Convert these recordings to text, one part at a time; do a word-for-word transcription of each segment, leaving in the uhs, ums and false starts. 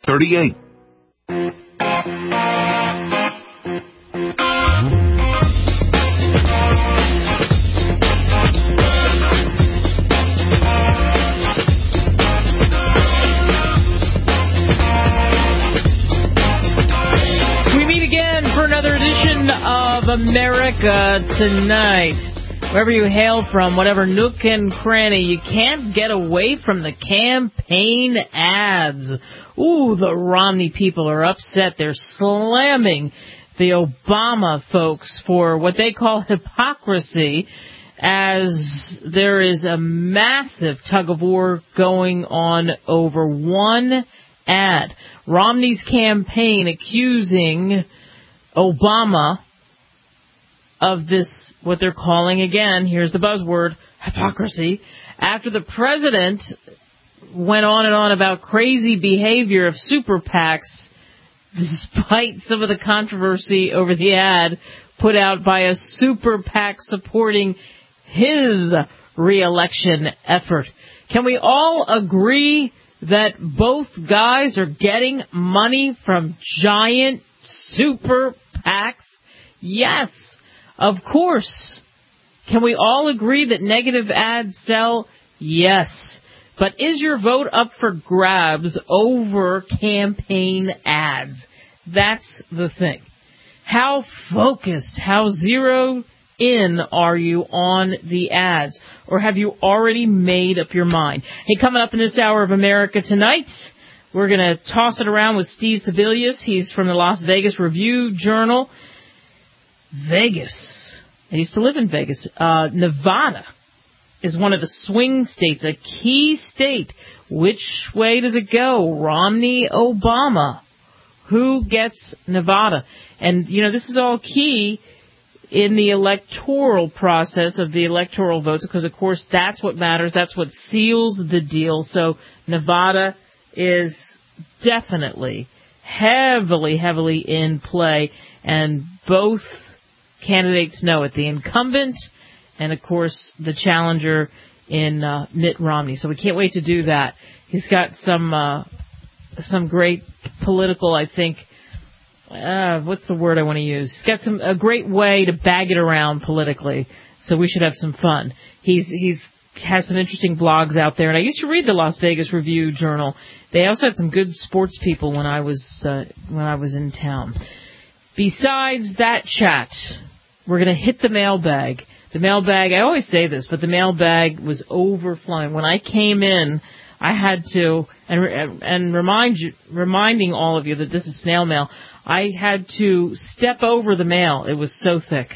thirty-eight. Of America Tonight. Wherever you hail from, whatever nook and cranny, you can't get away from the campaign ads. Ooh, the Romney people are upset. They're slamming the Obama folks for what they call hypocrisy, as there is a massive tug-of-war going on over one ad. Romney's campaign accusing Obama of this, what they're calling, again, here's the buzzword, hypocrisy, after the president went on and on about crazy behavior of super PACs, despite some of the controversy over the ad put out by a super PAC supporting his re-election effort. Can we all agree that both guys are getting money from giant super PACs? Yes. Of course. Can we all agree that negative ads sell? Yes. But is your vote up for grabs over campaign ads? That's the thing. How focused, how zeroed in are you on the ads? Or have you already made up your mind? Hey, coming up in this hour of America Tonight, we're going to toss it around with Steve Sebelius. He's from the Las Vegas Review-Journal. Vegas. I used to live in Vegas. Uh, Nevada is one of the swing states, a key state. Which way does it go? Romney, Obama. Who gets Nevada? And, you know, this is all key in the electoral process of the electoral votes, because, of course, that's what matters. That's what seals the deal. So Nevada is definitely heavily, heavily in play, and both candidates know it, the incumbent and, of course, the challenger in uh, Mitt Romney. So we can't wait to do that. He's got some uh, some great political, I think, uh, what's the word I want to use? He's got some a great way to bag it around politically, so we should have some fun. He's he's has some interesting blogs out there, and I used to read the Las Vegas Review-Journal. They also had some good sports people when I was uh, when I was in town. Besides that chat, we're going to hit the mailbag. The mailbag, I always say this, but the mailbag was overflowing. When I came in, I had to, and, and remind you, reminding all of you that this is snail mail, I had to step over the mail. It was so thick.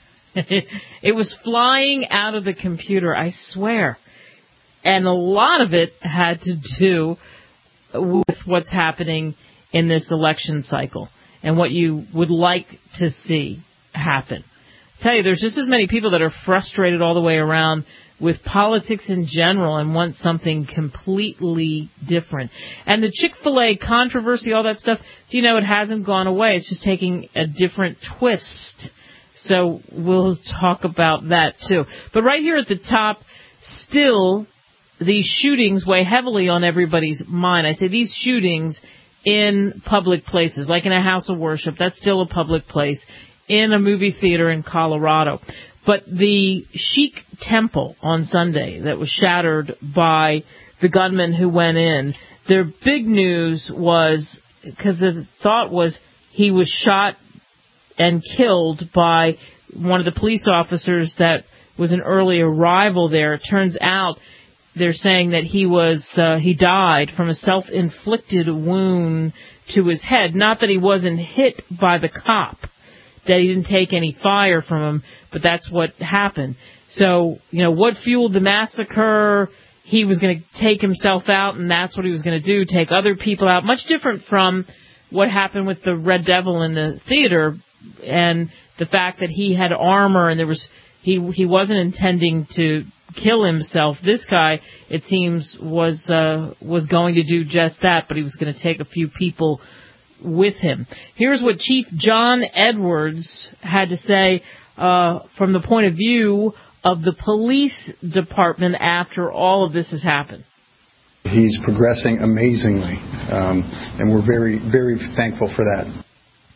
It was flying out of the computer, I swear. And a lot of it had to do with what's happening in this election cycle and what you would like to see happen. I tell you, there's just as many people that are frustrated all the way around with politics in general and want something completely different. And the Chick-fil-A controversy, all that stuff, do you know, it hasn't gone away. It's just taking a different twist. So we'll talk about that, too. But right here at the top, still, these shootings weigh heavily on everybody's mind. I say these shootings in public places, like in a house of worship. That's still a public place. In a movie theater in Colorado. But the Sikh temple on Sunday that was shattered by the gunman who went in, their big news was, because the thought was he was shot and killed by one of the police officers that was an early arrival there. It turns out they're saying that he was uh, he died from a self-inflicted wound to his head. Not that he wasn't hit by the cop, that he didn't take any fire from him, but that's what happened. So, you know, what fueled the massacre? He was going to take himself out, and that's what he was going to do, take other people out. Much different from what happened with the Red Devil in the theater, and the fact that he had armor and there was he he wasn't intending to kill himself. This guy, it seems, was uh, was going to do just that, but he was going to take a few people with him. Here's what Chief John Edwards had to say uh, from the point of view of the police department after all of this has happened. He's progressing amazingly, um, and we're very, very thankful for that.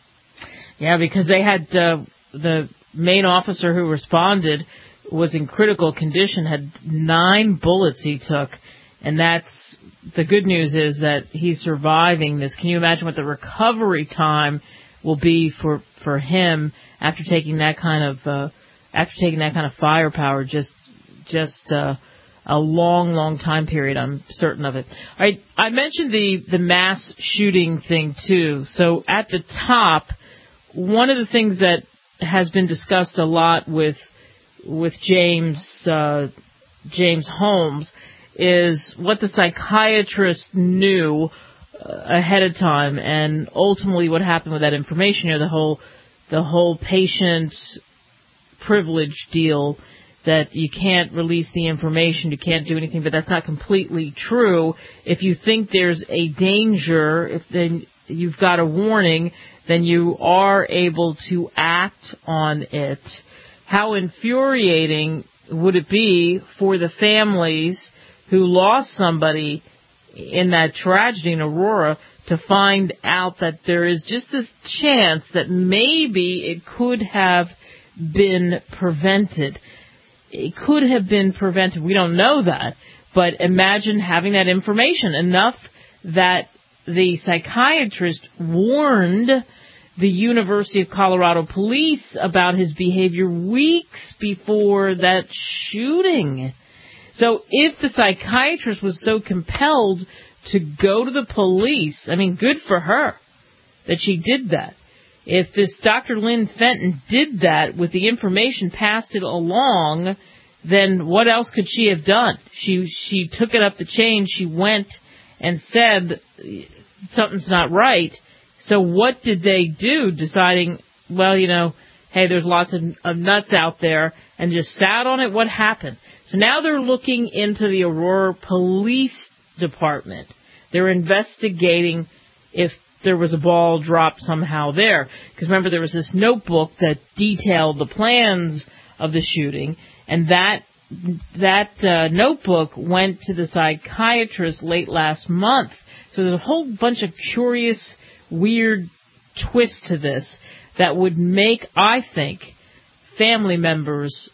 Yeah, because they had uh, the main officer who responded was in critical condition, had nine bullets he took, and that's the good news is that he's surviving this. Can you imagine what the recovery time will be for for him after taking that kind of uh, after taking that kind of firepower? Just just uh, a long, long time period. I'm certain of it. All right, I mentioned the the mass shooting thing too. So at the top, one of the things that has been discussed a lot with with James uh, James Holmes is what the psychiatrist knew uh, ahead of time, and ultimately what happened with that information. You know, the whole the whole patient privilege deal, that you can't release the information, you can't do anything, but that's not completely true. If you think there's a danger, if then you've got a warning, then you are able to act on it. How infuriating would it be for the families who lost somebody in that tragedy in Aurora to find out that there is just this chance that maybe it could have been prevented. It could have been prevented. We don't know that. But imagine having that information enough that the psychiatrist warned the University of Colorado police about his behavior weeks before that shooting. So if the psychiatrist was so compelled to go to the police, I mean, good for her that she did that. If this Doctor Lynn Fenton did that with the information, passed it along, then what else could she have done? She she took it up the chain. She went and said something's not right. So what did they do, deciding, well, you know, hey, there's lots of, of nuts out there, and just sat on it? What happened? So now they're looking into the Aurora Police Department. They're investigating if there was a ball dropped somehow there. Because remember, there was this notebook that detailed the plans of the shooting, and that that uh, notebook went to the psychiatrist late last month. So there's a whole bunch of curious, weird twist to this that would make, I think, family members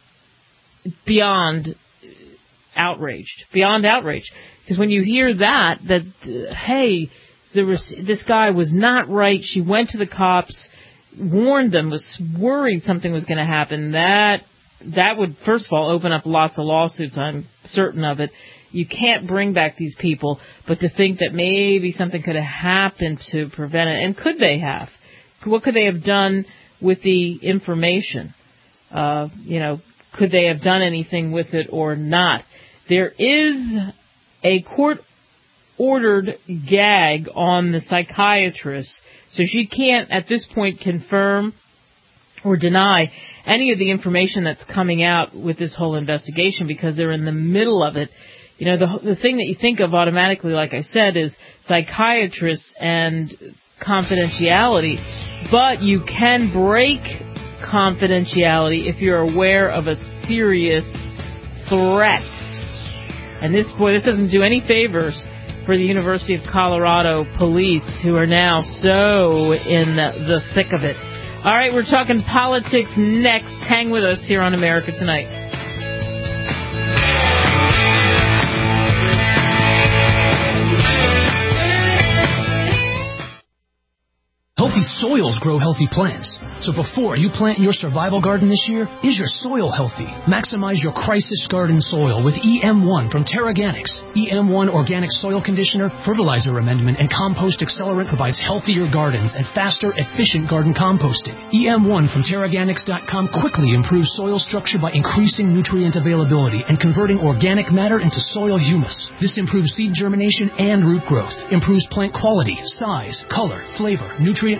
beyond outraged, beyond outraged. Because when you hear that, that, uh, hey, there was, this guy was not right, she went to the cops, warned them, was worried something was going to happen, that that would, first of all, open up lots of lawsuits, I'm certain of it. You can't bring back these people, but to think that maybe something could have happened to prevent it, and could they have? What could they have done with the information? Uh, you know, could they have done anything with it or not? There is a court-ordered gag on the psychiatrist, so she can't, at this point, confirm or deny any of the information that's coming out with this whole investigation, because they're in the middle of it. You know, the the thing that you think of automatically, like I said, is psychiatrists and confidentiality, but you can break confidentiality if you're aware of a serious threat. And this, boy, this doesn't do any favors for the University of Colorado police, who are now so in the, the thick of it. All right, we're talking politics next. Hang with us here on America Tonight. Healthy soils grow healthy plants. So before you plant your survival garden this year, is your soil healthy? Maximize your crisis garden soil with E M one from Terraganics. E M one Organic Soil Conditioner, Fertilizer Amendment, and Compost Accelerant provides healthier gardens and faster, efficient garden composting. E M one from Terraganics dot com quickly improves soil structure by increasing nutrient availability and converting organic matter into soil humus. This improves seed germination and root growth, improves plant quality, size, color, flavor, nutrient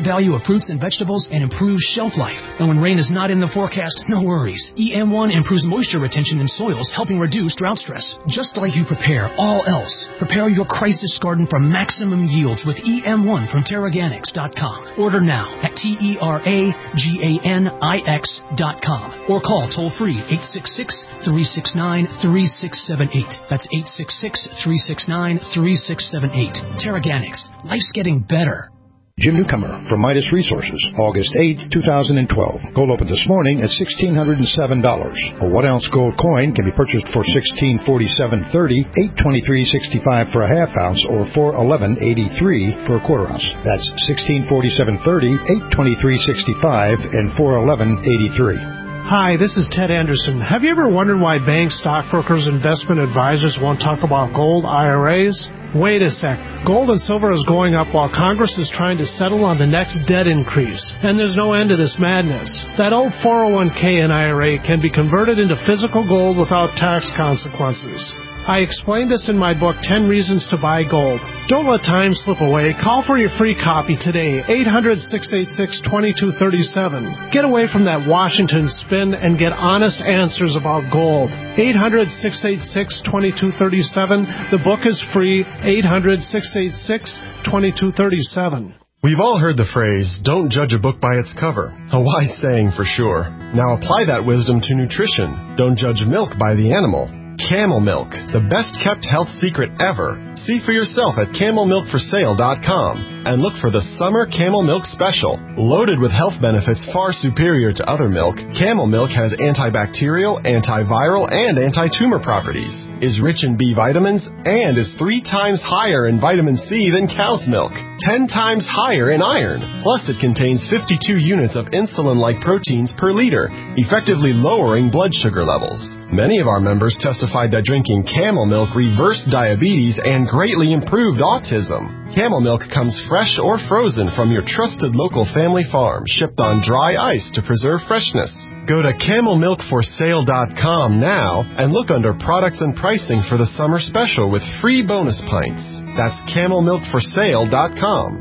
value of fruits and vegetables and improves shelf life. And when rain is not in the forecast, no worries. E M one improves moisture retention in soils, helping reduce drought stress. Just like you prepare all else, prepare your crisis garden for maximum yields with E M one from Terraganics dot com. Order now at T E R A G A N I X dot com or call toll-free eight six six, three six nine, three six seven eight. That's eight six six, three six nine, three six seven eight. Terraganics. Life's getting better. Jim Newcomer from Midas Resources, August eighth, two thousand twelve. Gold opened this morning at one thousand six hundred seven dollars. A one-ounce gold coin can be purchased for sixteen forty-seven thirty, eight twenty-three sixty-five for a half ounce, or four eleven eighty-three for a quarter ounce. That's sixteen forty-seven thirty, eight twenty-three sixty-five, and four eleven eighty-three. Hi, this is Ted Anderson. Have you ever wondered why banks, stockbrokers, investment advisors won't talk about gold I R As? Wait a sec. Gold and silver is going up while Congress is trying to settle on the next debt increase. And there's no end to this madness. That old four oh one k and I R A can be converted into physical gold without tax consequences. I explained this in my book, ten Reasons to Buy Gold. Don't let time slip away. Call for your free copy today, eight hundred, six eight six, two two three seven. Get away from that Washington spin and get honest answers about gold. eight hundred, six eight six, two two three seven. The book is free, eight hundred, six eight six, two two three seven. We've all heard the phrase, don't judge a book by its cover. A wise saying for sure. Now apply that wisdom to nutrition. Don't judge milk by the animal. Camel Milk, the best-kept health secret ever. See for yourself at camel milk for sale dot com and look for the Summer Camel Milk Special. Loaded with health benefits far superior to other milk, Camel Milk has antibacterial, antiviral, and anti-tumor properties, is rich in B vitamins, and is three times higher in vitamin C than cow's milk, ten times higher in iron. Plus, it contains fifty-two units of insulin-like proteins per liter, effectively lowering blood sugar levels. Many of our members testified that drinking Camel Milk reversed diabetes and greatly improved autism. Camel Milk comes fresh or frozen from your trusted local family farm, shipped on dry ice to preserve freshness. Go to camel milk for sale dot com now and look under products and pricing for the summer special with free bonus pints. That's camel milk for sale dot com.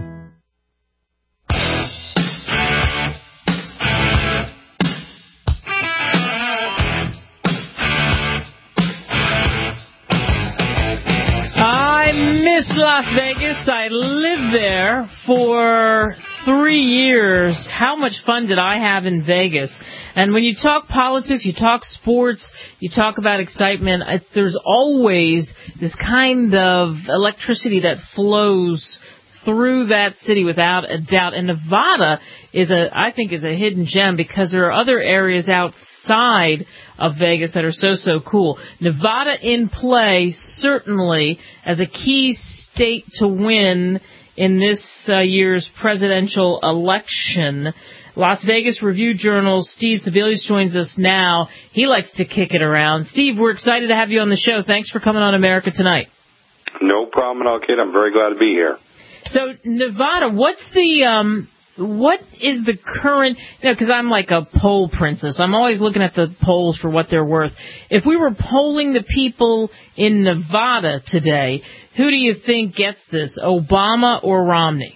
Las Vegas. I lived there for three years. How much fun did I have in Vegas? And when you talk politics, you talk sports, you talk about excitement, it's, there's always this kind of electricity that flows through that city without a doubt. And Nevada is a, I think, is a hidden gem because there are other areas outside of Vegas that are so, so cool. Nevada in play, certainly, as a key state to win in this uh, year's presidential election. Las Vegas Review-Journal's Steve Sebelius joins us now. He likes to kick it around. Steve, we're excited to have you on the show. Thanks for coming on America Tonight. No problem at all, kid. I'm very glad to be here. So, Nevada, what's the... um What is the current, you know, because I'm like a poll princess. I'm always looking at the polls for what they're worth. If we were polling the people in Nevada today, who do you think gets this, Obama or Romney?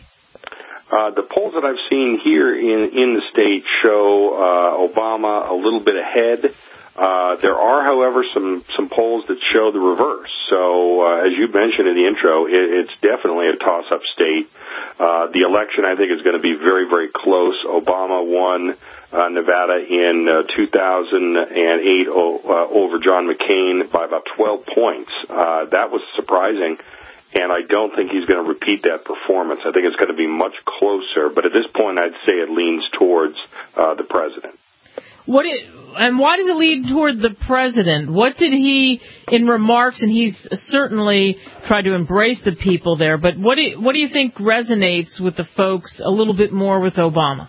Uh, the polls that I've seen here in, in the state show uh, Obama a little bit ahead. Uh, there are, however, some, some polls that show the reverse. So, uh, as you mentioned in the intro, it, it's definitely a toss-up state. Uh, the election, I think, is going to be very, very close. Obama won uh, Nevada in uh, two thousand eight o- uh, over John McCain by about twelve points. Uh, that was surprising, and I don't think he's going to repeat that performance. I think it's going to be much closer, but at this point, I'd say it leans towards uh, the president. What it, and why does it lead toward the president? What did he, in remarks, and he's certainly tried to embrace the people there, but what do you, what do you think resonates with the folks a little bit more with Obama?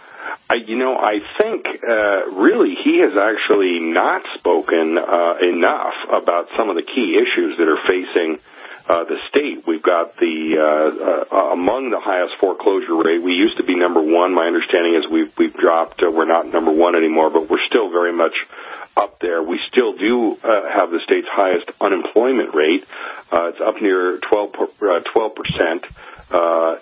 I, you know, I think uh, really he has actually not spoken uh, enough about some of the key issues that are facing Uh, the state. We've got the uh, uh, among the highest foreclosure rate. We used to be number one. My understanding is we've we've dropped. Uh, we're not number one anymore, but we're still very much up there. We still do uh, have the state's highest unemployment rate. Uh, it's up near twelve percent. Uh,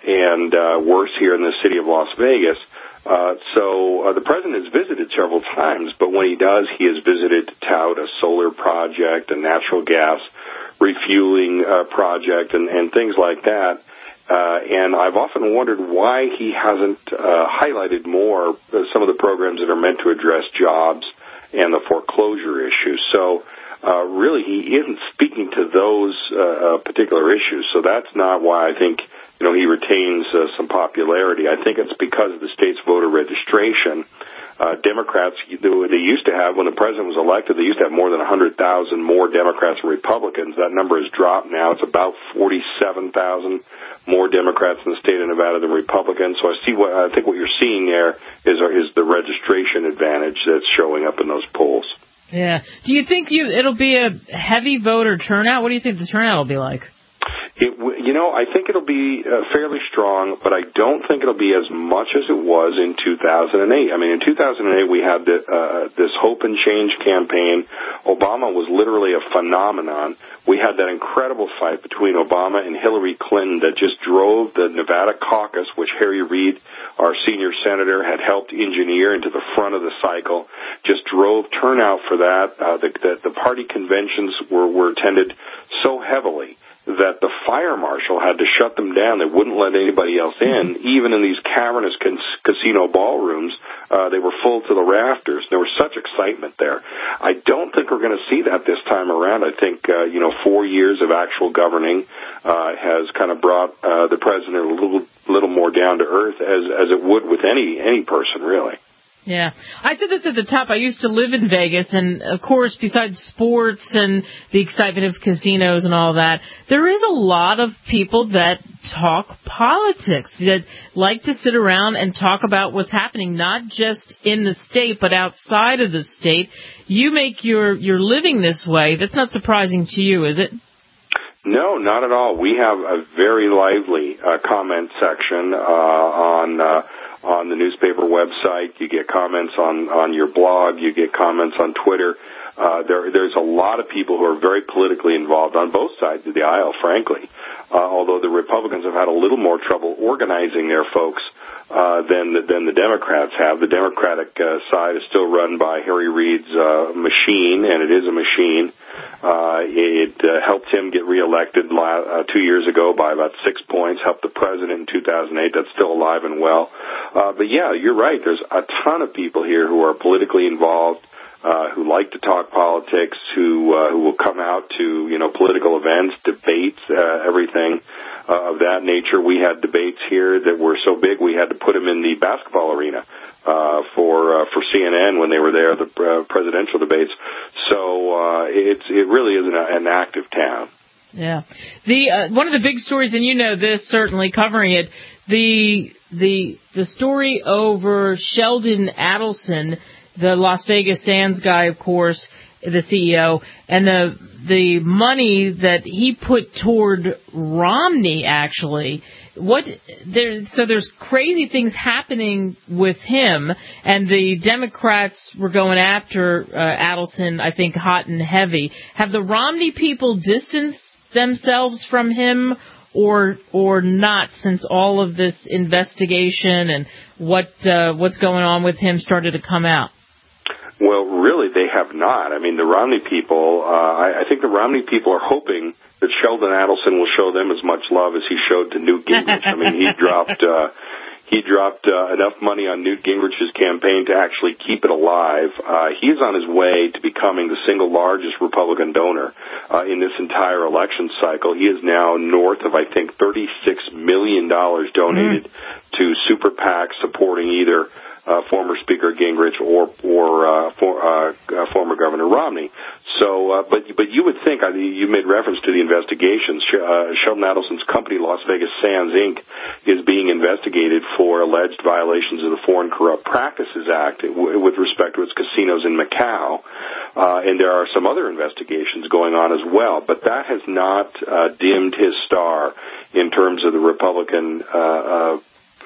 and uh, worse here in the city of Las Vegas. Uh, so uh, the president has visited several times, but when he does, he has visited to tout a solar project, a natural gas refueling uh, project, and, and things like that. Uh, and I've often wondered why he hasn't uh, highlighted more uh, some of the programs that are meant to address jobs and the foreclosure issue. So uh, really, he isn't speaking to those uh, particular issues. So that's not why I think, you know, he retains uh, some popularity. I think it's because of the state's voter registration. Uh, Democrats, they used to have, when the president was elected, they used to have more than one hundred thousand more Democrats and Republicans. That number has dropped now. It's about forty-seven thousand more Democrats in the state of Nevada than Republicans. So I see what, I think what you're seeing there is, is the registration advantage that's showing up in those polls. Yeah. Do you think you, it'll be a heavy voter turnout? What do you think the turnout will be like? It, you know, I think it'll be uh, fairly strong, but I don't think it'll be as much as it was in two thousand eight. I mean, in two thousand eight, we had the, uh, this Hope and Change campaign. Obama was literally a phenomenon. We had that incredible fight between Obama and Hillary Clinton that just drove the Nevada caucus, which Harry Reid, our senior senator, had helped engineer into the front of the cycle, just drove turnout for that. Uh, the, the, the party conventions were, were attended so heavily that the fire marshal had to shut them down. They wouldn't let anybody else in. Even in these cavernous can- casino ballrooms, uh, they were full to the rafters. There was such excitement there. I don't think we're going to see that this time around. I think, uh, you know, four years of actual governing uh, has kind of brought uh, the president a little little more down to earth, as as it would with any any person, really. Yeah. I said this at the top. I used to live in Vegas, and, of course, besides sports and the excitement of casinos and all that, there is a lot of people that talk politics, that like to sit around and talk about what's happening, not just in the state, but outside of the state. You make your, your living this way. That's not surprising to you, is it? No, not at all. We have a very lively uh, comment section uh, on uh, on the newspaper website. You get comments on, on your blog. You get comments on Twitter. Uh, there, there's a lot of people who are very politically involved on both sides of the aisle, frankly, uh, although the Republicans have had a little more trouble organizing their folks uh, than, the, than the Democrats have. The Democratic uh, side is still run by Harry Reid's uh, machine, and it is a machine. Uh, it uh, helped him get reelected la- uh, two years ago by about six points, helped the president in two thousand eight. That's still alive and well. Uh, but, yeah, you're right. There's a ton of people here who are politically involved, uh, who like to talk politics, who uh, who will come out to, you know, political events, debates, uh, everything uh, of that nature. We had debates here that were so big we had to put them in the basketball arena. Uh, for uh, for C N N when they were there, the uh, presidential debates. So uh, it's it really is an, an active town. Yeah, the uh, one of the big stories, and you know this certainly covering it, the the the story over Sheldon Adelson, the Las Vegas Sands guy, of course, the C E O, and the the money that he put toward Romney, actually. What there? So there's crazy things happening with him, and the Democrats were going after uh, Adelson, I think, hot and heavy. Have the Romney people distanced themselves from him, or or not, since all of this investigation and what uh, what's going on with him started to come out? Well, really, they have not. I mean, the Romney people, uh, I, I think the Romney people are hoping that Sheldon Adelson will show them as much love as he showed to Newt Gingrich. I mean, he dropped uh, he dropped uh, enough money on Newt Gingrich's campaign to actually keep it alive. Uh, he's on his way to becoming the single largest Republican donor uh, in this entire election cycle. He is now north of, I think, thirty-six million dollars donated mm. to super PACs supporting either Uh, former Speaker Gingrich or or uh, for, uh, uh, former Governor Romney. So, uh, but but you would think, I mean, you made reference to the investigations. Uh, Sheldon Adelson's company, Las Vegas Sands Incorporated, is being investigated for alleged violations of the Foreign Corrupt Practices Act w- with respect to its casinos in Macau, uh, and there are some other investigations going on as well. But that has not uh, dimmed his star in terms of the Republican Uh, uh,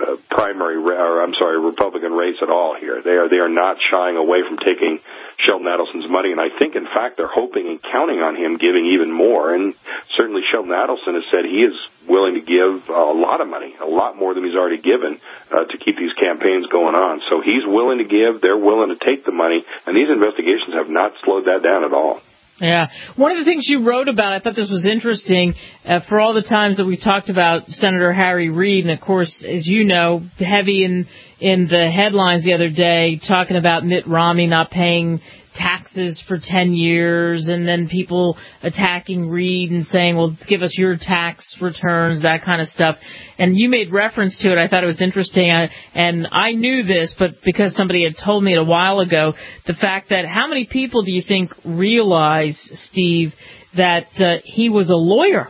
uh, primary, or I'm sorry, Republican race at all here. They are they are not shying away from taking Sheldon Adelson's money, and I think, in fact, they're hoping and counting on him giving even more. And certainly Sheldon Adelson has said he is willing to give a lot of money, a lot more than he's already given, uh, to keep these campaigns going on. So he's willing to give, they're willing to take the money, and these investigations have not slowed that down at all. Yeah. One of the things you wrote about, I thought this was interesting, uh, for all the times that we've talked about Senator Harry Reid, and of course, as you know, heavy in, in the headlines the other day, talking about Mitt Romney not paying taxes for ten years, and then people attacking Reid and saying, well, give us your tax returns, that kind of stuff. And you made reference to it. I thought it was interesting. I, and I knew this, but because somebody had told me it a while ago, the fact that how many people do you think realize, Steve, that uh, he was a lawyer?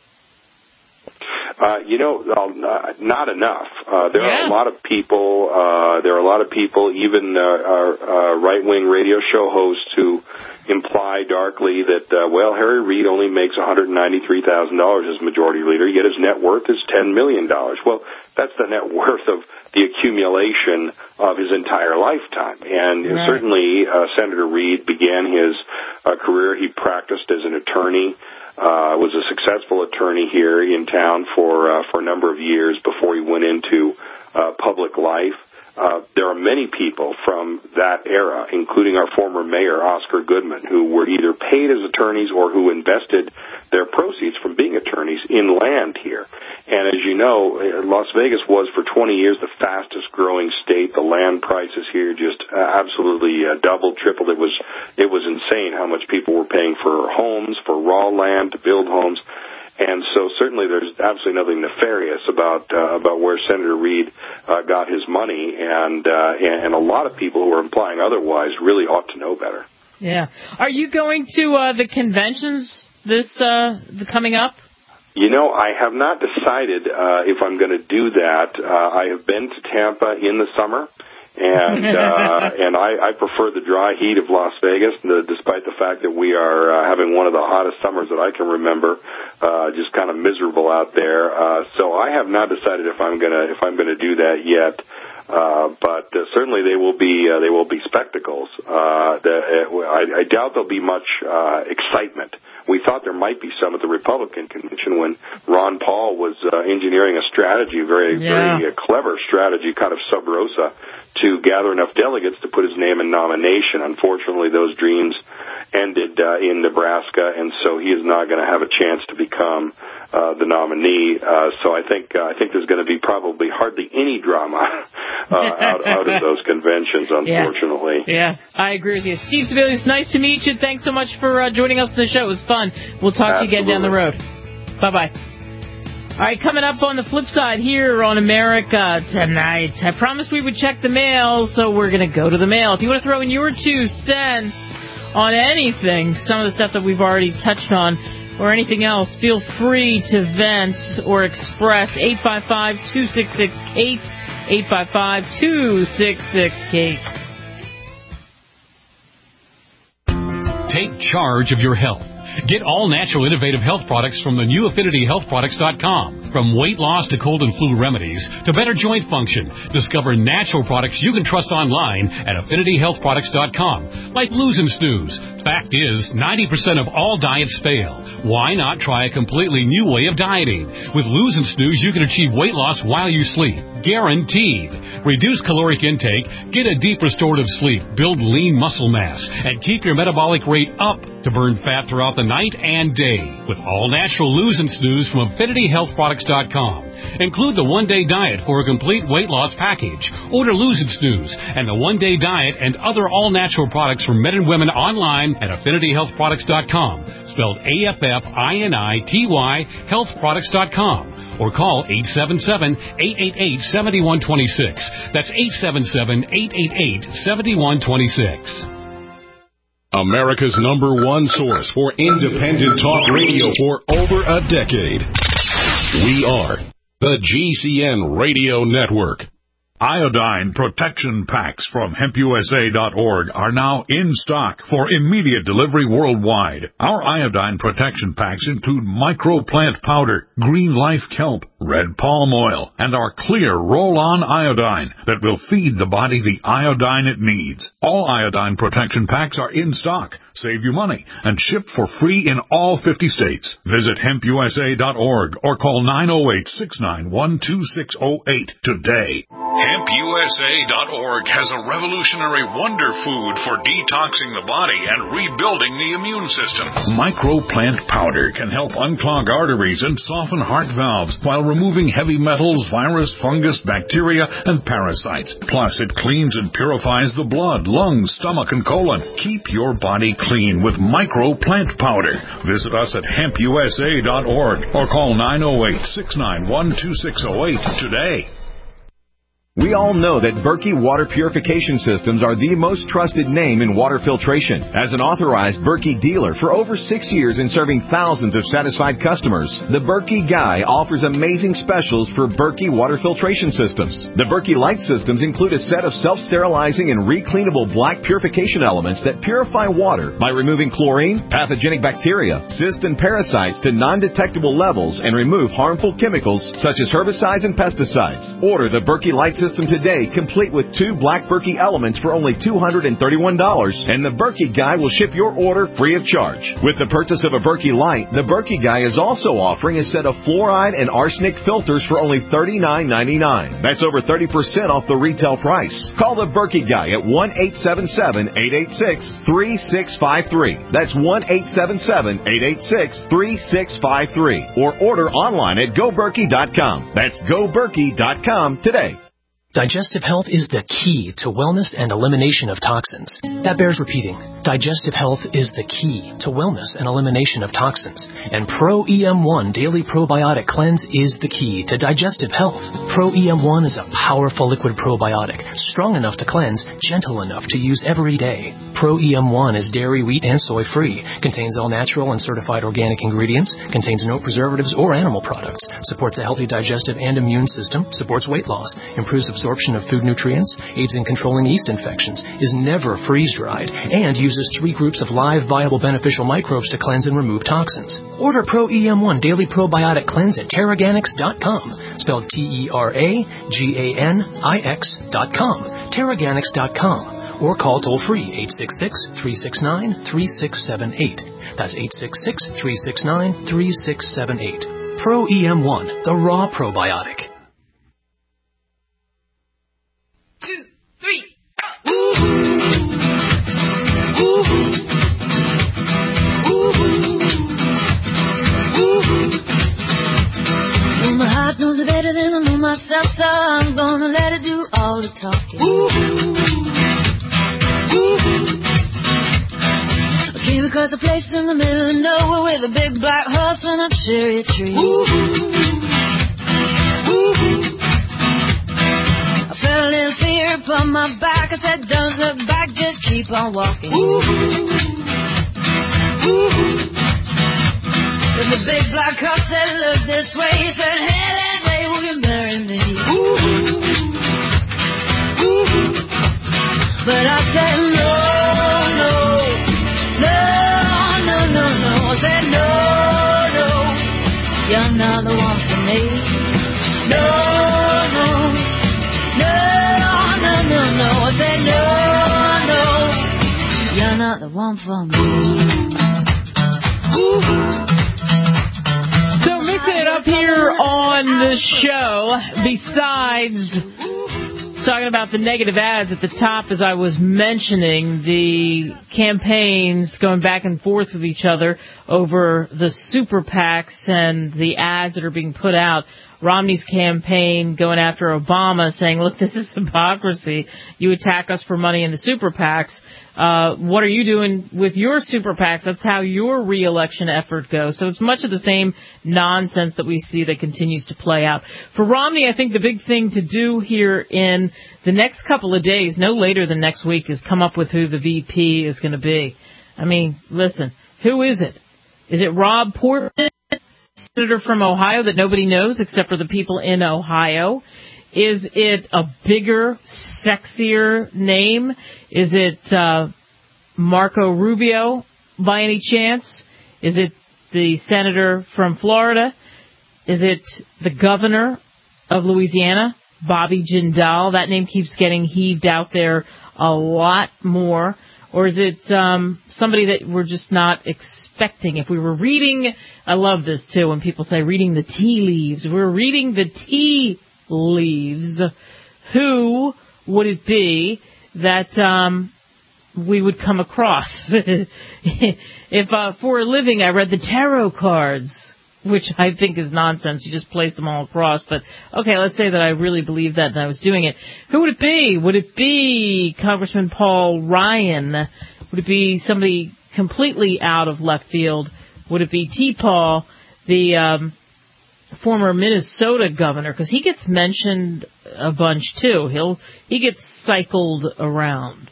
Uh, you know, uh, not enough. Uh, there yeah. are a lot of people, uh, there are a lot of people, even uh, our uh, right-wing radio show hosts who imply darkly that, uh, well, Harry Reid only makes one hundred ninety-three thousand dollars as majority leader, yet his net worth is ten million dollars. Well, that's the net worth of the accumulation of his entire lifetime. And right. certainly uh, Senator Reid began his uh, career, he practiced as an attorney. Uh, was a successful attorney here in town for uh, for a number of years before he went into uh, public life. Uh, there are many people from that era, including our former mayor, Oscar Goodman, who were either paid as attorneys or who invested their proceeds from being attorneys in land here. And as you know, Las Vegas was for twenty years the fastest growing state. The land prices here just uh, absolutely uh, doubled, tripled. It was it was insane how much people were paying for homes, for raw land to build homes. And so certainly there's absolutely nothing nefarious about uh, about where Senator Reid uh, got his money, and, uh, and a lot of people who are implying otherwise really ought to know better. Yeah. Are you going to uh, the conventions this uh, the coming up? You know, I have not decided uh, if I'm going to do that. Uh, I have been to Tampa in the summer. And uh, and I, I prefer the dry heat of Las Vegas, the, despite the fact that we are uh, having one of the hottest summers that I can remember. Uh, just kind of miserable out there. Uh, so I have not decided if I'm gonna if I'm gonna do that yet. Uh, but uh, certainly they will be uh, they will be spectacles. Uh, the, I, I doubt there'll be much uh, excitement. We thought there might be some at the Republican convention when Ron Paul was uh, engineering a strategy, very yeah. very uh, clever strategy, kind of sub rosa, to gather enough delegates to put his name in nomination. Unfortunately, those dreams ended uh, in Nebraska, and so he is not going to have a chance to become uh, the nominee. Uh, so I think uh, I think there's going to be probably hardly any drama uh, out, out of those conventions, unfortunately. Yeah, yeah, I agree with you. Steve Sebelius, nice to meet you. Thanks so much for uh, joining us on the show. It was fun. We'll talk Absolutely. to you again down the road. Bye-bye. All right, coming up on the flip side here on America Tonight, I promised we would check the mail, so we're going to go to the mail. If you want to throw in your two cents on anything, some of the stuff that we've already touched on, or anything else, feel free to vent or express. eight five five, two six six, Kate, eight five five, two six six, Kate. Take charge of your health. Get all natural innovative health products from the new affinity health products dot com. From weight loss to cold and flu remedies to better joint function, discover natural products you can trust online at affinity health products dot com. Like Lose and Snooze. Fact is, ninety percent of all diets fail. Why not try a completely new way of dieting? With Lose and Snooze, you can achieve weight loss while you sleep. Guaranteed. Reduce caloric intake, get a deep restorative sleep, build lean muscle mass, and keep your metabolic rate up to burn fat throughout the night and day. With all natural Lose and Snooze from affinity health products dot com. Include the one-day diet for a complete weight loss package. Order Lose and Snooze and the one-day diet and other all-natural products for men and women online at affinity health products dot com. Spelled A F F I N I T Y health products dot com. Or call eight seven seven, eight eight eight, seven one two six. That's eight seven seven, eight eight eight, seven one two six. America's number one source for independent talk radio for over a decade. We are the G C N Radio Network. Iodine Protection Packs from hemp u s a dot org are now in stock for immediate delivery worldwide. Our iodine protection packs include microplant powder, green life kelp, red palm oil, and our clear roll-on iodine that will feed the body the iodine it needs. All iodine protection packs are in stock, save you money, and shipped for free in all fifty states. Visit hemp u s a dot org or call nine oh eight, six nine one, two six oh eight today. hemp u s a dot org has a revolutionary wonder food for detoxing the body and rebuilding the immune system. Microplant powder can help unclog arteries and soften heart valves while removing heavy metals, virus, fungus, bacteria, and parasites. Plus, it cleans and purifies the blood, lungs, stomach, and colon. Keep your body clean with Microplant powder. Visit us at hemp u s a dot org or call nine oh eight, six nine one, two six oh eight today. We all know that Berkey Water Purification Systems are the most trusted name in water filtration. As an authorized Berkey dealer for over six years and serving thousands of satisfied customers, the Berkey Guy offers amazing specials for Berkey Water Filtration Systems. The Berkey Light Systems include a set of self-sterilizing and recleanable black purification elements that purify water by removing chlorine, pathogenic bacteria, cysts, and parasites to non-detectable levels and remove harmful chemicals such as herbicides and pesticides. Order the Berkey Light Systems System today, complete with two black Berkey elements for only two hundred thirty-one dollars, and the Berkey Guy will ship your order free of charge. With the purchase of a Berkey Light, the Berkey Guy is also offering a set of fluoride and arsenic filters for only thirty-nine ninety-nine. That's over thirty percent off the retail price. Call the Berkey Guy at one eight seven seven, eight eight six, three six five three. That's one eight seven seven, eight eight six, three six five three. Or order online at go berkey dot com. That's go berkey dot com today. Digestive health is the key to wellness and elimination of toxins. That bears repeating. Digestive health is the key to wellness and elimination of toxins. And Pro E M one Daily Probiotic Cleanse is the key to digestive health. Pro E M one is a powerful liquid probiotic, strong enough to cleanse, gentle enough to use every day. Pro E M one is dairy, wheat, and soy-free, contains all natural and certified organic ingredients, contains no preservatives or animal products, supports a healthy digestive and immune system, supports weight loss, improves absorption of food nutrients, aids in controlling yeast infections, is never freeze-dried, and uses three groups of live, viable, beneficial microbes to cleanse and remove toxins. Order Pro E M one Daily Probiotic Cleanse at Terraganix dot com, spelled T E R A G A N I X dot com, Terraganix dot com. Or call toll-free eight six six, three six nine, three six seven eight. That's eight six six, three six nine, three six seven eight. Pro E M one, the raw probiotic. Two, three, go! Ooh. Ooh. Ooh. Ooh. Well, my heart knows it better than I know myself, so I'm gonna let it do all the talking. Ooh. I came across a place in the middle of nowhere with a big black horse and a cherry tree. Ooh. Ooh. I felt a little fear upon my back. I said, don't look back, just keep on walking. Ooh. Ooh. But the big black horse said, look this way. He said, hey, that way, will you marry me? Ooh. Ooh. But I said, no, no, no, no, no, no. I said, no, no, you're not the one for me. No, no, no, no, no, no. I said, no, no, you're not the one for me. Ooh. So mixing it up here on the show, besides talking about the negative ads at the top, as I was mentioning, the campaigns going back and forth with each other over the super PACs and the ads that are being put out. Romney's campaign going after Obama, saying, look, this is hypocrisy. You attack us for money in the super PACs. Uh, what are you doing with your super PACs? That's how your re-election effort goes. So it's much of the same nonsense that we see that continues to play out. For Romney, I think the big thing to do here in the next couple of days, no later than next week, is come up with who the V P is going to be. I mean, listen, who is it? Is it Rob Portman, senator from Ohio that nobody knows except for the people in Ohio? Is it a bigger, sexier name? Is it uh, Marco Rubio by any chance? Is it the senator from Florida? Is it the governor of Louisiana, Bobby Jindal? That name keeps getting heaved out there a lot more. Or is it um, somebody that we're just not expecting? If we were reading, I love this too, when people say reading the tea leaves. If we were reading the tea leaves, who would it be that um, we would come across? If uh, for a living I read the tarot cards, which I think is nonsense. You just place them all across. But, okay, let's say that I really believed that and I was doing it. Who would it be? Would it be Congressman Paul Ryan? Would it be somebody completely out of left field? Would it be T. Paul, the um, former Minnesota governor? Because he gets mentioned a bunch, too. He'll He gets cycled around.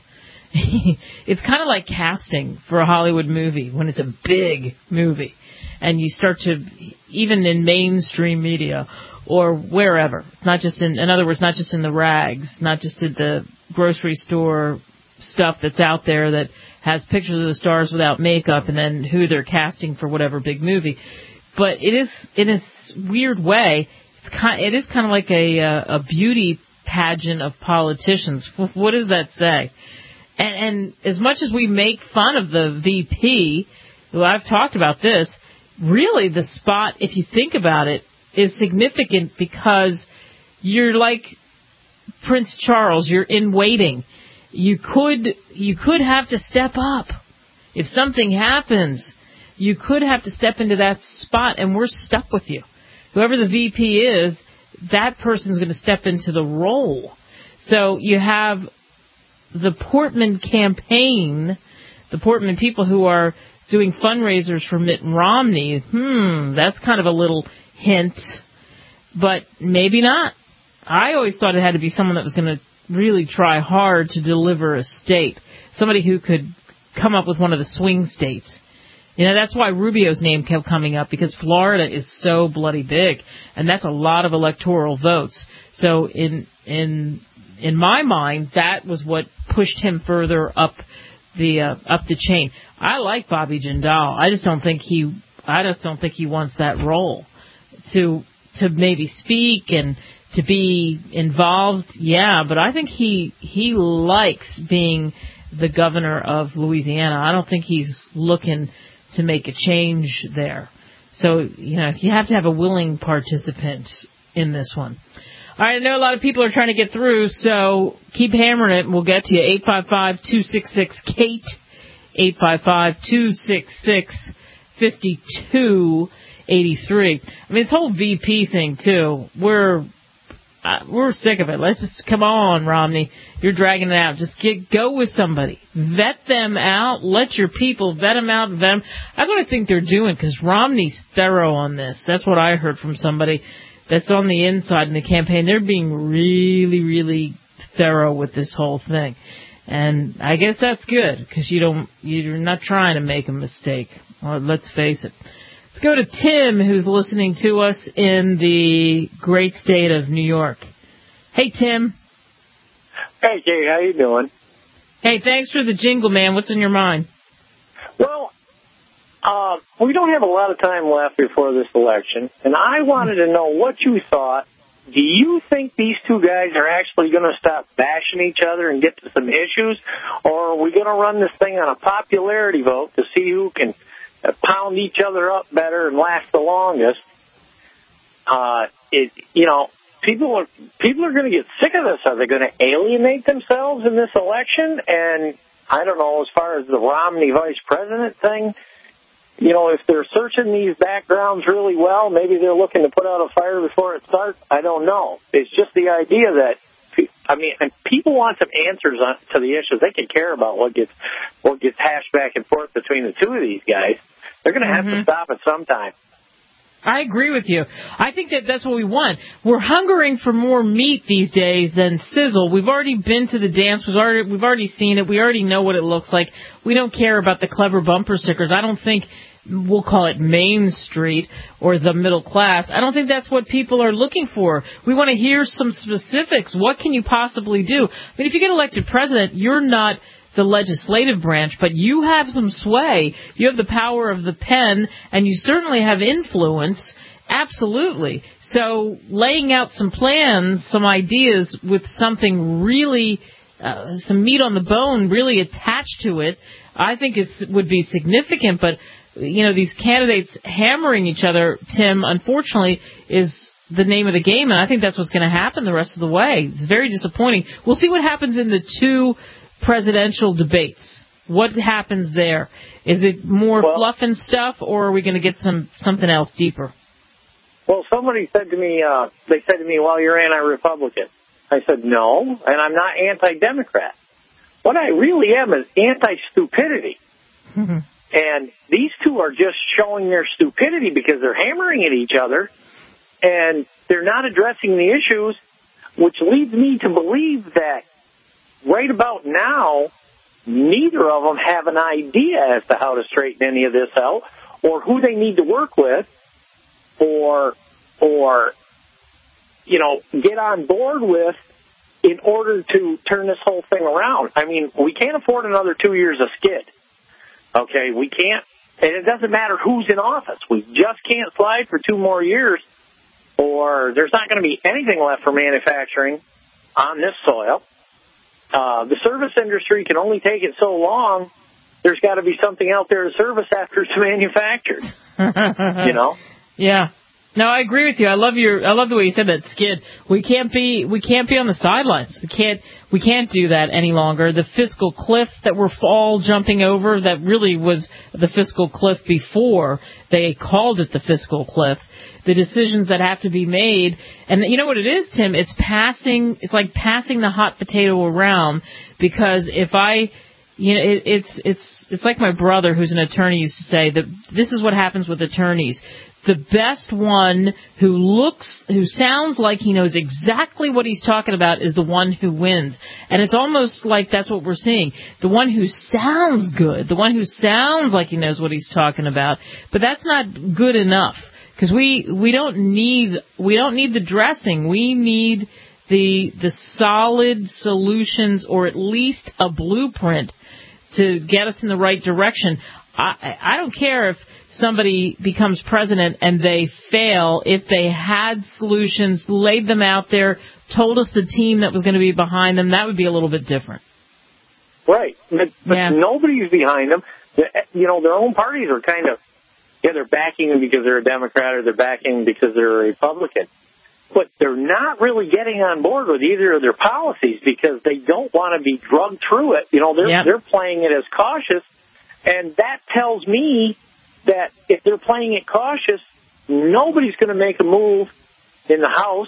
It's kind of like casting for a Hollywood movie when it's a big movie. And you start to, even in mainstream media or wherever, not just in, in other words, not just in the rags, not just in the grocery store stuff that's out there that has pictures of the stars without makeup and then who they're casting for whatever big movie. But it is, in a weird way, it's kind, it is kind of like a, a beauty pageant of politicians. What does that say? And, and as much as we make fun of the V P, who I've talked about this, really the spot, if you think about it, is significant because you're like Prince Charles. You're in waiting. You could, you could have to step up. If something happens, you could have to step into that spot and we're stuck with you. Whoever the V P is, that person's going to step into the role. So you have the Portman campaign, the Portman people who are doing fundraisers for Mitt Romney. Hmm, that's kind of a little hint, but maybe not. I always thought it had to be someone that was going to really try hard to deliver a state, somebody who could come up with one of the swing states. You know, that's why Rubio's name kept coming up, because Florida is so bloody big, and that's a lot of electoral votes. So in in in my mind, that was what pushed him further up the uh, up the chain. I like Bobby Jindal. I just don't think he I just don't think he wants that role to to maybe speak and to be involved. Yeah, but I think he he likes being the governor of Louisiana. I don't think he's looking to make a change there. So, you know, you have to have a willing participant in this one. All right, I know a lot of people are trying to get through, so keep hammering it and we'll get to you. eight five five, two six six, Kate, eight five five, two six six, five two eight three. I mean, this whole V P thing, too, we're uh, we're sick of it. Let's just, come on, Romney. You're dragging it out. Just get, go with somebody. Vet them out. Let your people vet them out. Vet them. That's what I think they're doing, because Romney's thorough on this. That's what I heard from somebody that's on the inside in the campaign. They're being really, really thorough with this whole thing. And I guess that's good, because you don't, you're not trying to make a mistake. Well, let's face it. Let's go to Tim, who's listening to us in the great state of New York. Hey, Tim. Hey, Jay, how you doing? Hey, thanks for the jingle, man. What's in your mind? Well, uh, we don't have a lot of time left before this election, and I wanted to know what you thought. Do you think these two guys are actually going to stop bashing each other and get to some issues, or are we going to run this thing on a popularity vote to see who can pound each other up better and last the longest? Uh, it, you know, people are people are going to get sick of this. Are they going to alienate themselves in this election? And I don't know, as far as the Romney vice president thing, you know, if they're searching these backgrounds really well, maybe they're looking to put out a fire before it starts. I don't know. It's just the idea that, I mean, and people want some answers on, to the issues. They can care about what gets what gets hashed back and forth between the two of these guys. They're going to have mm-hmm. to stop at some time. I agree with you. I think that that's what we want. We're hungering for more meat these days than sizzle. We've already been to the dance. We've already, we've already seen it. We already know what it looks like. We don't care about the clever bumper stickers. I don't think we'll call it Main Street or the middle class. I don't think that's what people are looking for. We want to hear some specifics. What can you possibly do? I mean, if you get elected president, you're not the legislative branch, but you have some sway. You have the power of the pen, and you certainly have influence. Absolutely. So laying out some plans, some ideas with something really, uh, some meat on the bone really attached to it, I think is would be significant. But, you know, these candidates hammering each other, Tim, unfortunately, is the name of the game, and I think that's what's going to happen the rest of the way. It's very disappointing. We'll see what happens in the two presidential debates. What happens there? Is it more well, fluff and stuff, or are we going to get some something else deeper? Well, somebody said to me, uh, they said to me, well, you're anti-Republican. I said, no, and I'm not anti-Democrat. What I really am is anti-stupidity. Mm-hmm. And these two are just showing their stupidity because they're hammering at each other, and they're not addressing the issues, which leads me to believe that right about now, neither of them have an idea as to how to straighten any of this out or who they need to work with or, or, you know, get on board with in order to turn this whole thing around. I mean, we can't afford another two years of skid. Okay, we can't, and it doesn't matter who's in office. We just can't slide for two more years, or there's not going to be anything left for manufacturing on this soil. Uh, the service industry can only take it so long. There's got to be something out there to service after it's manufactured. You know? Yeah. No, I agree with you. I love your. I love the way you said that, Skid. We can't be. We can't be on the sidelines. We can't. We can't do that any longer. The fiscal cliff that we're all jumping over, that really was the fiscal cliff before they called it the fiscal cliff. The decisions that have to be made, and you know what it is, Tim? It's passing. It's like passing the hot potato around, because if I. You know, it, it's it's it's like my brother, who's an attorney, used to say that this is what happens with attorneys. The best one who looks, who sounds like he knows exactly what he's talking about is the one who wins. And it's almost like that's what we're seeing. The one who sounds good, the one who sounds like he knows what he's talking about, but that's not good enough, because we we don't need we don't need the dressing. We need the the solid solutions, or at least a blueprint to get us in the right direction. I, I don't care if somebody becomes president and they fail. If they had solutions, laid them out there, told us the team that was going to be behind them, that would be a little bit different. Right. But, but yeah. Nobody's behind them. You know, their own parties are kind of, yeah, they're backing them because they're a Democrat, or they're backing because they're a Republican. But they're not really getting on board with either of their policies because they don't want to be drugged through it. You know, they're yep. they're playing it as cautious, and that tells me that if they're playing it cautious, nobody's going to make a move in the House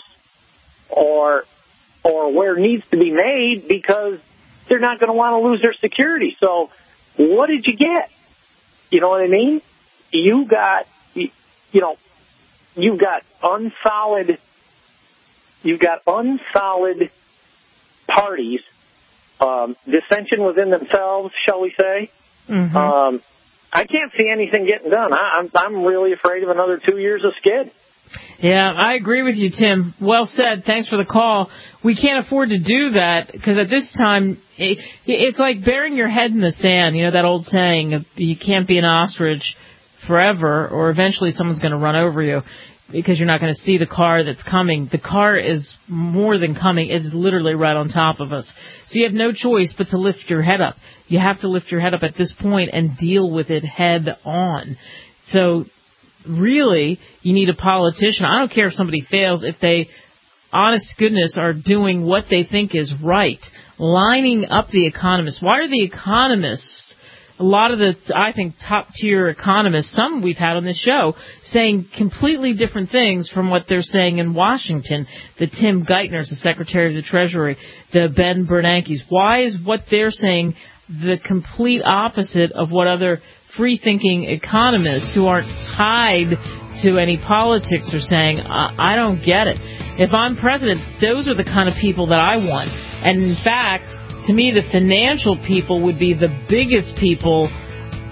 or or where it needs to be made, because they're not going to want to lose their security. So what did you get? You know what I mean? You got, you, you know, you've got unsolid, you've got unsolid parties, um, dissension within themselves, shall we say. Mm-hmm. Um, I can't see anything getting done. I, I'm, I'm really afraid of another two years of skid. Yeah, I agree with you, Tim. Well said. Thanks for the call. We can't afford to do that, because at this time, it, it's like burying your head in the sand. You know that old saying, you can't be an ostrich forever, or eventually someone's going to run over you, because you're not going to see the car that's coming. The car is more than coming. It's literally right on top of us. So you have no choice but to lift your head up. You have to lift your head up at this point and deal with it head on. So really, you need a politician. I don't care if somebody fails, if they, honest to goodness, are doing what they think is right, lining up the economists. Why are the economists, a lot of the, I think, top-tier economists, some we've had on this show, saying completely different things from what they're saying in Washington? The Tim Geithner's, the Secretary of the Treasury, the Ben Bernanke's. Why is what they're saying the complete opposite of what other free-thinking economists who aren't tied to any politics are saying? I, I don't get it. If I'm president, those are the kind of people that I want. And in fact, to me, the financial people would be the biggest people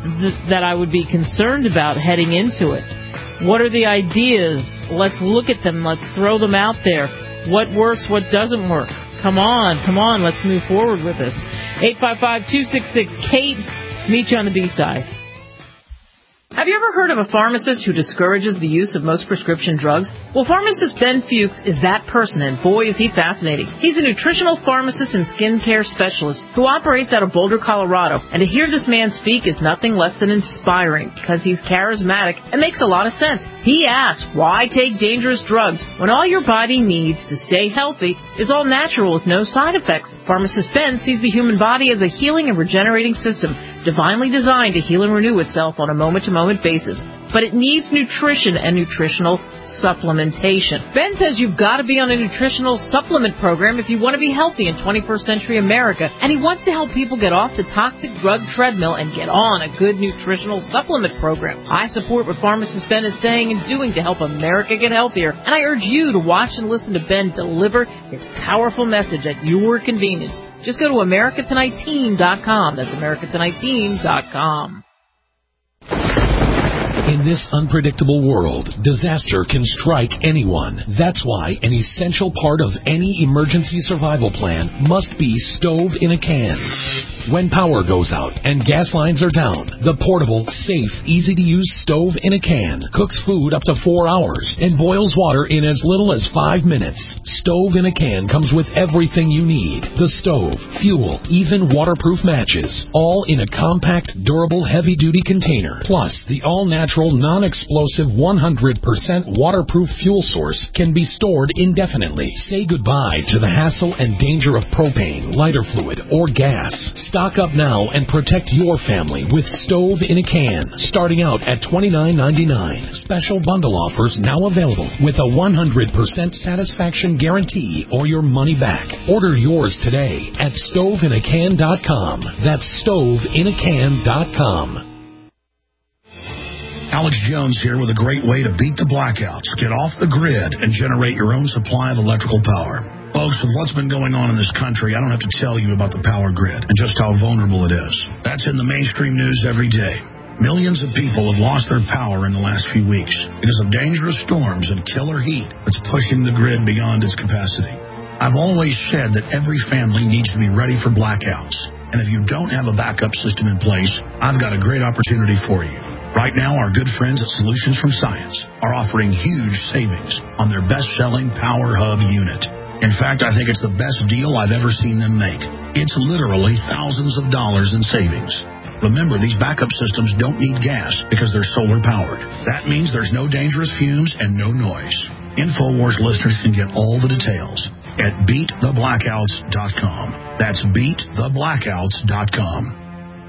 th- that I would be concerned about heading into it. What are the ideas? Let's look at them. Let's throw them out there. What works? What doesn't work? Come on, come on. Let's move forward with this. eight five five, two six six, Kate. Meet you on the B-side. Have you ever heard of a pharmacist who discourages the use of most prescription drugs? Well, pharmacist Ben Fuchs is that person, and boy, is he fascinating. He's a nutritional pharmacist and skincare specialist who operates out of Boulder, Colorado. And to hear this man speak is nothing less than inspiring, because he's charismatic and makes a lot of sense. He asks, why take dangerous drugs when all your body needs to stay healthy is all natural with no side effects? Pharmacist Ben sees the human body as a healing and regenerating system, divinely designed to heal and renew itself on a moment-to-moment basis, but it needs nutrition and nutritional supplementation. Ben says you've got to be on a nutritional supplement program if you want to be healthy in twenty-first century America, and he wants to help people get off the toxic drug treadmill and get on a good nutritional supplement program. I support what pharmacist Ben is saying and doing to help America get healthier, and I urge you to watch and listen to Ben deliver his powerful message at your convenience. Just go to America Tonight Team dot com. That's America Tonight Team dot com. In this unpredictable world, disaster can strike anyone. That's why an essential part of any emergency survival plan must be stove in a can. When power goes out and gas lines are down, the portable, safe, easy-to-use stove in a can cooks food up to four hours and boils water in as little as five minutes. Stove in a can comes with everything you need. The stove, fuel, even waterproof matches, all in a compact, durable, heavy-duty container. Plus, the all-natural, non-explosive, one hundred percent waterproof fuel source can be stored indefinitely. Say goodbye to the hassle and danger of propane, lighter fluid, or gas. Stock up now and protect your family with Stove in a Can, starting out at twenty-nine ninety-nine. Special bundle offers now available with a one hundred percent satisfaction guarantee or your money back. Order yours today at stove in a can dot com. That's stove in a can dot com. Alex Jones here with a great way to beat the blackouts, get off the grid, and generate your own supply of electrical power. Folks, with what's been going on in this country, I don't have to tell you about the power grid and just how vulnerable it is. That's in the mainstream news every day. Millions of people have lost their power in the last few weeks because of dangerous storms and killer heat that's pushing the grid beyond its capacity. I've always said that every family needs to be ready for blackouts. And if you don't have a backup system in place, I've got a great opportunity for you. Right now, our good friends at Solutions from Science are offering huge savings on their best-selling Power Hub unit. In fact, I think it's the best deal I've ever seen them make. It's literally thousands of dollars in savings. Remember, these backup systems don't need gas because they're solar-powered. That means there's no dangerous fumes and no noise. InfoWars listeners can get all the details at beat the blackouts dot com. That's beat the blackouts dot com.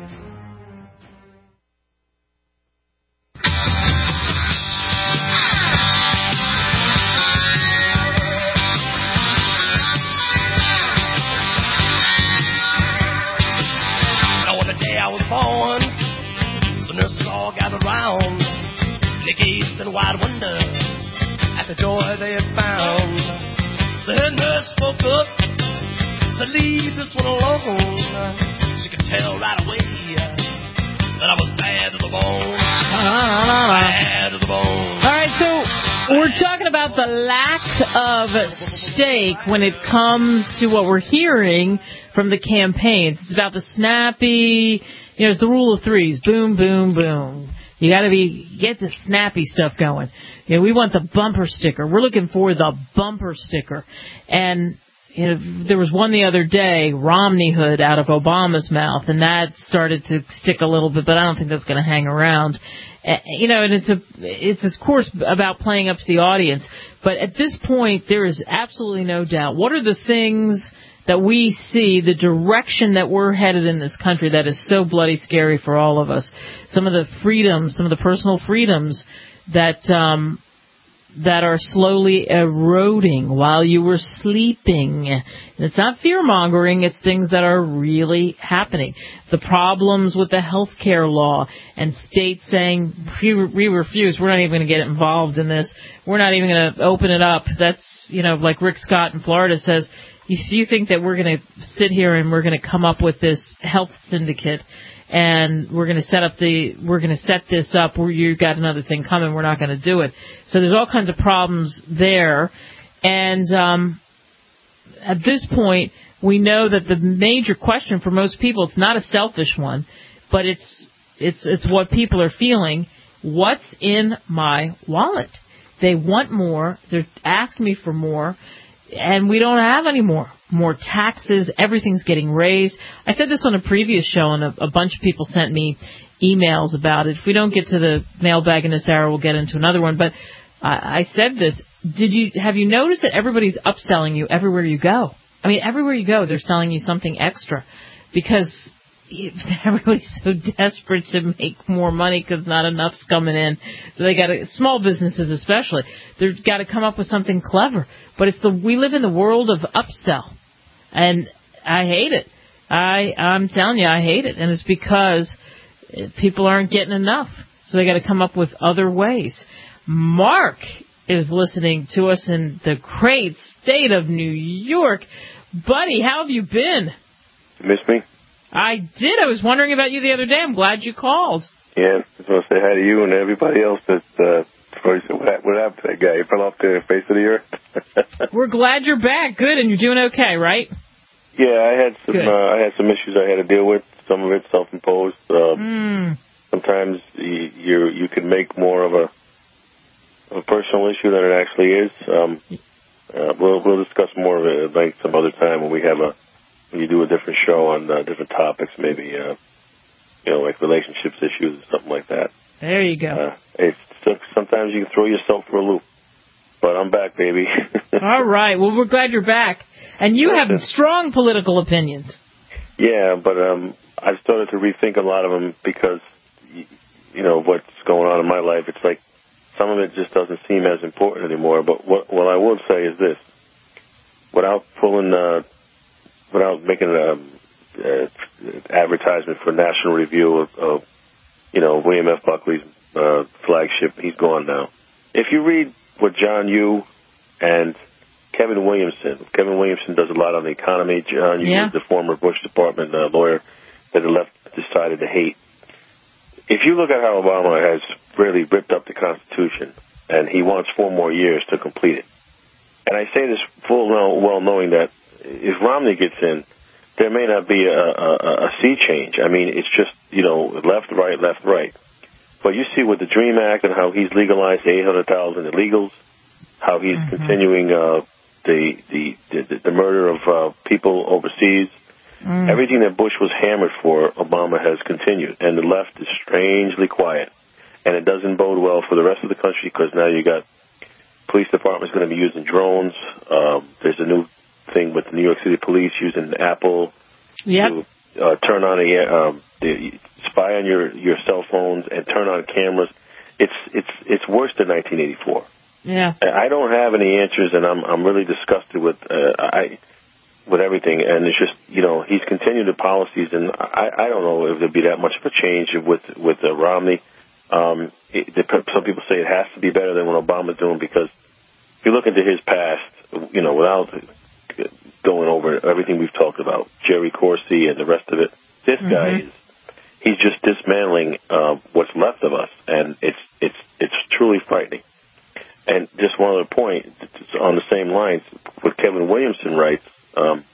Gazed in wide wonder at the joy they had found. The head nurse spoke up, said, leave this one alone. She could tell right away that I was bad to the bone. Bad to the bone. All right, so we're talking about the lack of stake when it comes to what we're hearing from the campaigns. It's about the snappy, you know, it's the rule of threes. Boom, boom, boom. You got to be get the snappy stuff going. You know, we want the bumper sticker. We're looking for the bumper sticker. And you know, there was one the other day, Romneyhood out of Obama's mouth, and that started to stick a little bit, but I don't think that's going to hang around. Uh, you know, and it's a it's of course about playing up to the audience. But at this point, there is absolutely no doubt. What are the things that we see, the direction that we're headed in this country that is so bloody scary for all of us? Some of the freedoms, some of the personal freedoms that um, that are slowly eroding while you were sleeping. And it's not fear-mongering, it's things that are really happening. The problems with the health care law and states saying, we, we refuse, we're not even going to get involved in this. We're not even going to open it up. That's, you know, like Rick Scott in Florida says, if you think that we're going to sit here and we're going to come up with this health syndicate and we're going to set up the, we're going to set this up where you got another thing coming, we're not going to do it. So there's all kinds of problems there. And um, at this point, we know that the major question for most people, it's not a selfish one, but it's it's it's what people are feeling. What's in my wallet? They want more. They're asking me for more, and we don't have any more. More taxes. Everything's getting raised. I said this on a previous show, and a, a bunch of people sent me emails about it. If we don't get to the mailbag in this hour, we'll get into another one. But I, I said this. Did you have you noticed that everybody's upselling you everywhere you go? I mean, everywhere you go, they're selling you something extra because everybody's so desperate to make more money because not enough's coming in. So they got to, small businesses especially, they've got to come up with something clever. But it's the we live in the world of upsell, and I hate it. I I'm telling you, I hate it, and it's because people aren't getting enough. So they got to come up with other ways. Mark is listening to us in the great state of New York. Buddy, how have you been? You miss me? I did. I was wondering about you the other day. I'm glad you called. Yeah, I just want to say hi to you and everybody else that's, uh, what happened to that guy? He fell off the face of the earth. We're glad you're back. Good, and you're doing okay, right? Yeah, I had some, uh, I had some issues I had to deal with. Some of it self-imposed. Um, mm. Sometimes you, you, you can make more of a, a personal issue than it actually is. Um, uh, we'll, we'll discuss more of it at length some other time when we have a, when you do a different show on uh, different topics, maybe, uh, you know, like relationships issues or something like that. There you go. Uh, it's, sometimes you can throw yourself for a loop. But I'm back, baby. All right. Well, we're glad you're back. And you have strong political opinions. Yeah, but um, I've started to rethink a lot of them because, you know, what's going on in my life. It's like some of it just doesn't seem as important anymore. But what, what I will say is this. Without pulling, uh, without making an uh, advertisement for National Review of, of, you know, William F. Buckley's uh, flagship, he's gone now. If you read what John Yoo and Kevin Williamson, Kevin Williamson does a lot on the economy. John Yoo yeah. is the former Bush department uh, lawyer that the left decided to hate. If you look at how Obama has really ripped up the Constitution, and he wants four more years to complete it. And I say this full well knowing that if Romney gets in, there may not be a, a, a sea change. I mean, it's just, you know, left, right, left, right. But you see with the DREAM Act and how he's legalized eight hundred thousand illegals, how he's mm-hmm. continuing uh, the, the, the the murder of uh, people overseas. Mm. Everything that Bush was hammered for, Obama has continued. And the left is strangely quiet. And it doesn't bode well for the rest of the country because now you got police department's going to be using drones. Um, there's a new thing with the New York City police using Apple yep. to uh, turn on a um, the, spy on your, your cell phones and turn on cameras. It's it's it's worse than nineteen eighty-four. Yeah, I don't have any answers, and I'm I'm really disgusted with uh, I with everything. And it's just, you know, he's continued the policies, and I I don't know if there'd be that much of a change with with uh, Romney. Um, it, some people say it has to be better than what Obama's doing because if you look into his past, you know, without going over everything we've talked about, Jerry Corsi and the rest of it, this mm-hmm. guy is he's just dismantling uh, what's left of us, and it's it's it's truly frightening. And just one other point, on the same lines, what Kevin Williamson writes, um,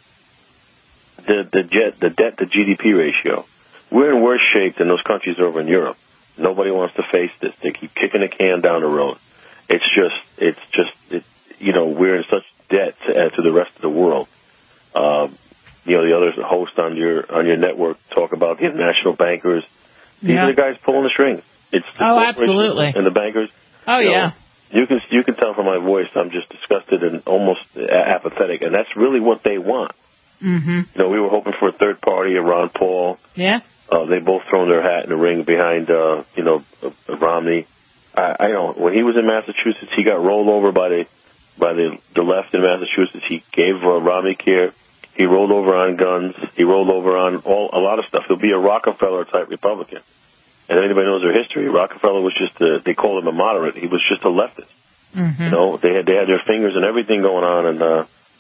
the the jet the debt to G D P ratio, we're in worse shape than those countries over in Europe. Nobody wants to face this. They keep kicking the can down the road. It's just it's just it, you know, we're in such debt to, uh, to the rest of the world. Um, you know, the other hosts on your on your network talk about the international bankers. These yeah. are the guys pulling the strings. It's the oh, absolutely, and the bankers. Oh, you know, yeah. You can you can tell from my voice I'm just disgusted and almost apathetic, and that's really what they want. Mm-hmm. You know, we were hoping for a third party, a Ron Paul. Yeah. Uh, they both thrown their hat in the ring behind, uh, you know, uh, Romney. I, I know when he was in Massachusetts, he got rolled over by the by the the left in Massachusetts. He gave uh, Romney care. He rolled over on guns. He rolled over on all a lot of stuff. He'll be a Rockefeller type Republican. And if anybody knows their history, Rockefeller was just a, they called him a moderate. He was just a leftist. Mm-hmm. You know, they had they had their fingers in everything going on, and uh,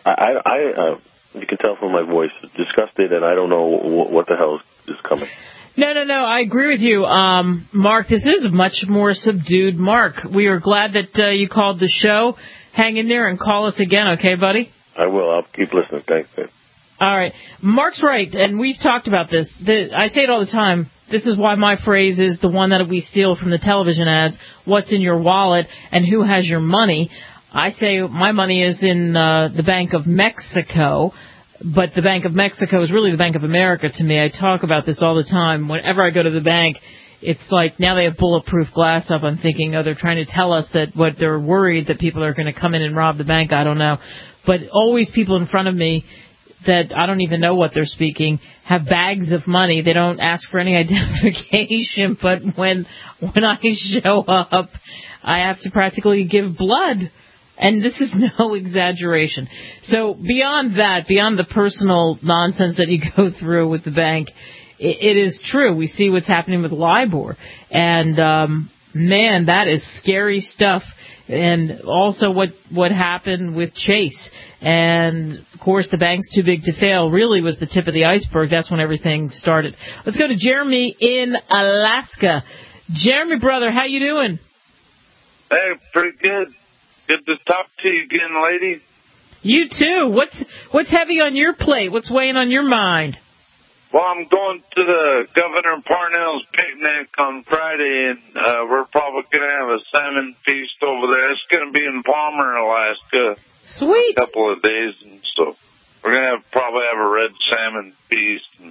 I, I, I uh, you can tell from my voice, disgusted, and I don't know w- what the hell is coming. No, no, no. I agree with you, um, Mark. This is a much more subdued Mark. We are glad that uh, you called the show. Hang in there and call us again, okay, buddy? I will. I'll keep listening. Thanks, man. All right. Mark's right, and we've talked about this. The, I say it all the time. This is why my phrase is the one that we steal from the television ads, what's in your wallet and who has your money. I say my money is in uh, the Bank of Mexico, but the Bank of Mexico is really the Bank of America to me. I talk about this all the time. Whenever I go to the bank, it's like now they have bulletproof glass up. I'm thinking, oh, they're trying to tell us that what they're worried that people are going to come in and rob the bank. I don't know. But always people in front of me that I don't even know what they're speaking have bags of money. They don't ask for any identification, but when when I show up, I have to practically give blood. And this is no exaggeration. So beyond that, beyond the personal nonsense that you go through with the bank, it, it is true. We see what's happening with LIBOR. And, um, man, that is scary stuff. And also what, what happened with Chase. And, of course, the bank's too big to fail really was the tip of the iceberg. That's when everything started. Let's go to Jeremy in Alaska. Jeremy, brother, how you doing? Hey, pretty good. Good to talk to you again, lady. You too. What's what's heavy on your plate? What's weighing on your mind? Well, I'm going to the Governor Parnell's picnic on Friday, and uh, we're probably going to have a salmon feast over there. It's going to be in Palmer, Alaska. Sweet. For a couple of days, and so we're going to have, probably have a red salmon feast. And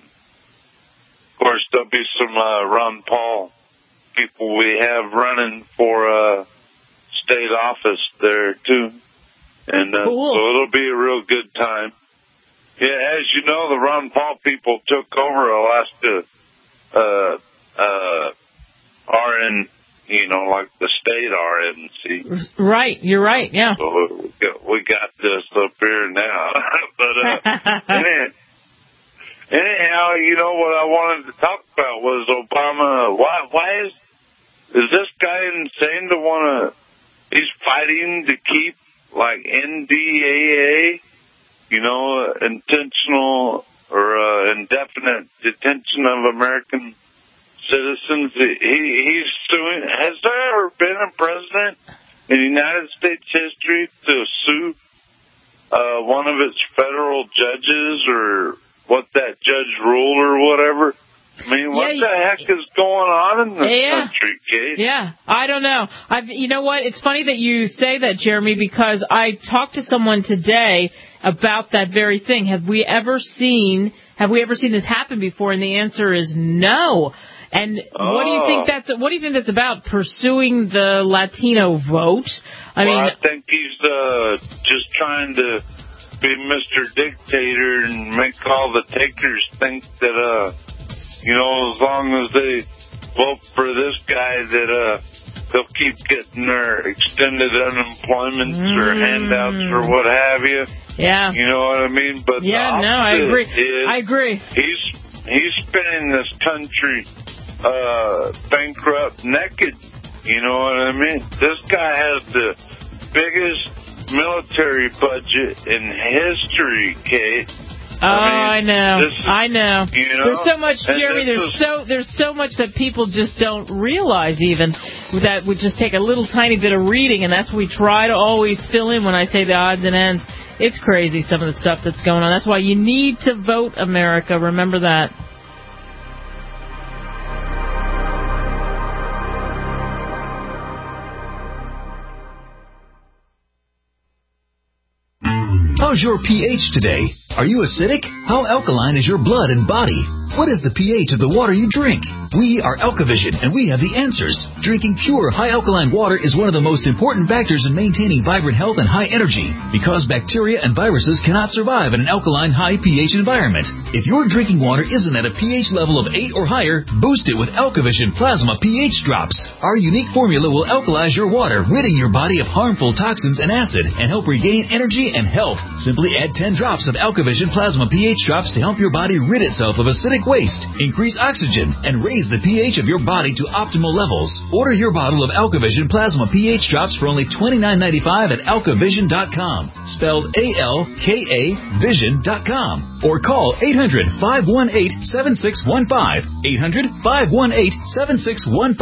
of course, there'll be some uh, Ron Paul people we have running for uh, state office there, too. And uh, cool. So it'll be a real good time. Yeah, as you know, the Ron Paul people took over Alaska, uh, uh, R N, you know, like the state R N C. Right, you're right, yeah. So we got, we got this up here now. but, uh, anyhow, anyhow, you know, what I wanted to talk about was Obama. Why, why is, is this guy insane to want to, he's fighting to keep, like, N D A A? You know, intentional or uh, indefinite detention of American citizens. He, he's suing. Has there ever been a president in United States history to sue uh, one of its federal judges or what that judge ruled or whatever? I mean, what yeah, the heck is going on in this yeah, country, Kate? Yeah, I don't know. I've, you know what? It's funny that you say that, Jeremy, because I talked to someone today about that very thing. Have we ever seen, have we ever seen this happen before? And the answer is no. And oh. what do you think that's, what do you think that's about? Pursuing the Latino vote? I well, mean, I think he's, uh, just trying to be Mister Dictator and make all the takers think that, uh, you know, as long as they vote for this guy, that uh, they'll keep getting their extended unemployments mm. or handouts or what have you. Yeah. You know what I mean? But yeah, no, I agree. Is, I agree. He's he's spinning this country uh, bankrupt naked. You know what I mean? This guy has the biggest military budget in history, Kate. Oh, I, mean, I know. Is, I know. You know. There's so much, Jeremy. There's is, so there's so much that people just don't realize. Even that would just take a little tiny bit of reading, and that's what we try to always fill in when I say the odds and ends. It's crazy, some of the stuff that's going on. That's why you need to vote, America. Remember that. How's your pH today? Are you acidic? How alkaline is your blood and body? What is the pH of the water you drink? We are Alkavision, and we have the answers. Drinking pure, high alkaline water is one of the most important factors in maintaining vibrant health and high energy, because bacteria and viruses cannot survive in an alkaline, high pH environment. If your drinking water isn't at a pH level of eight or higher, boost it with Alkavision Plasma pH Drops. Our unique formula will alkalize your water, ridding your body of harmful toxins and acid, and help regain energy and health. Simply add ten drops of Alkavision Plasma pH Drops to help your body rid itself of acidic waste, increase oxygen, and raise the pH of your body to optimal levels. Order your bottle of AlkaVision Plasma pH drops for only twenty-nine ninety-five at alkavision dot com, spelled A L K A vision dot com, or call eight hundred, five one eight, seven six one five, eight hundred, five one eight, seven six one five.